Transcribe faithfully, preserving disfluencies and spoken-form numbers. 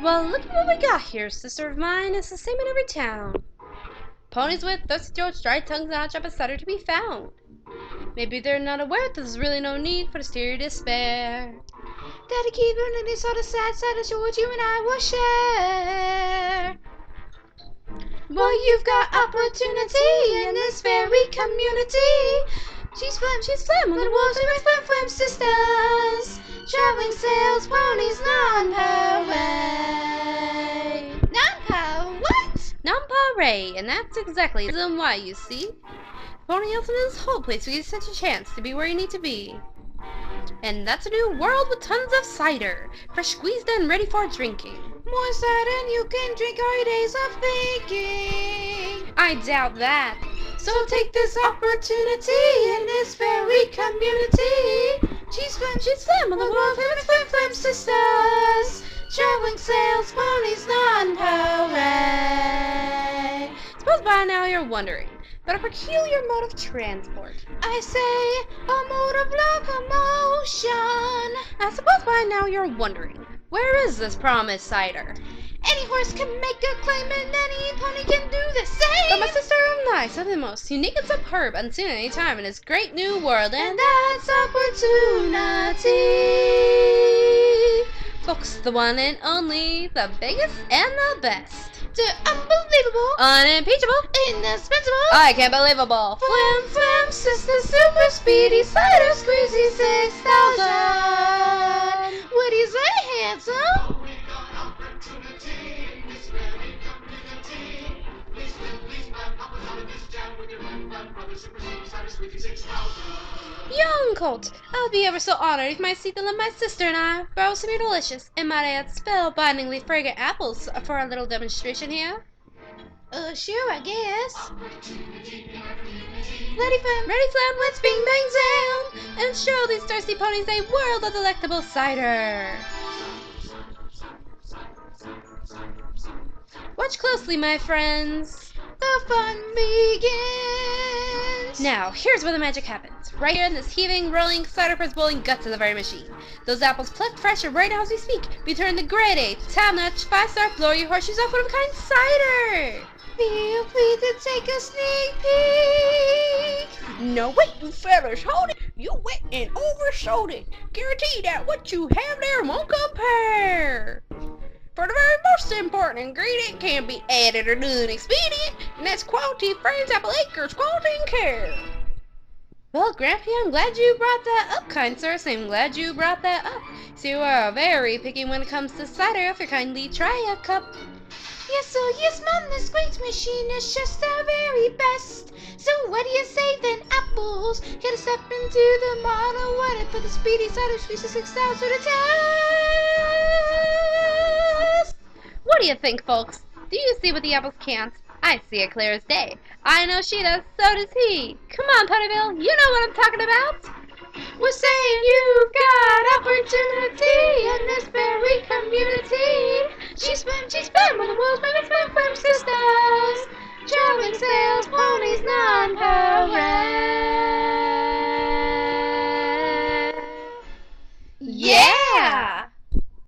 Well, look at what we got here, sister of mine. It's the same in every town. Ponies with thirsty throats, dry tongues, and hot chocolate cider to be found. Maybe they're not aware that there's really no need for steer despair. Gotta keep learning this sort of sad side of what you and I will share. Well, you've got opportunity in this very community. She's flam, she's flam on the walls with flam flam sisters. Traveling sales ponies non-parade. Non-pa what? Non-parade, and that's exactly the reason why, you see. Pony Hilton is this whole place gives you such a chance to be where you need to be. And that's a new world with tons of cider, fresh squeezed and ready for drinking. More cider than you can drink all your days of thinking. I doubt that. So take this opportunity in this very community. She's flam, she's flam on the world famous flam flam sisters. Traveling sales ponies non-parade. Suppose by now you're wondering, but a peculiar mode of transport. I say, a mode of locomotion. I suppose by now you're wondering, where is this promised cider? Any horse can make a claim and any pony can do the same. But my sister and I, something the most unique and superb, unseen at any time in this great new world, and that's opportunity. Folks, the one and only, the biggest and the best. The unbelievable, unimpeachable, indispensable, I can't believable. Flam Flam Sister Super Speedy Cider Squeezy six thousand. What do you say, handsome? Young colt, I'll be ever so honored if my seat let my sister and I borrow some of your delicious and might add spellbindingly fragrant apples for a little demonstration here. Uh, sure, I guess. Ready flam, ready flam, let's bing bang zam, and show these thirsty ponies a world of delectable cider. Watch closely, my friends. The fun begins. Now, here's where the magic happens. Right here in this heaving, rolling, cider press bowling guts of the very machine. Those apples plucked fresh right now as we speak. Be turned to grade A, top-notch, five-star, blow your horseshoes off one-of-a-kind cider. Feel free to take a sneak peek. No, wait, you fellas, hold it. You wet and oversold it. Guarantee that what you have there won't compare. For the very most important ingredient can be added or done expedient, and that's quality Frames Apple Acres quality and care. Well, Grampy, I'm glad you brought that up, kind sir. So I'm glad you brought that up. So you are very picky when it comes to cider. If you kindly try a cup. Yes, oh yes, ma'am, this great machine is just the very best. So what do you say then, apples? Get a step into the model, what it for the speedy cider squeeze six thousand to the test. What do you think, folks? Do you see what the apples can't? I see it clear as day. I know she does, so does he. Come on, Ponyville, you know what I'm talking about. We're saying you've got opportunity in this very community. She's flam, she's flam on the world's famous flam flam sisters. Traveling sales ponies non-parade.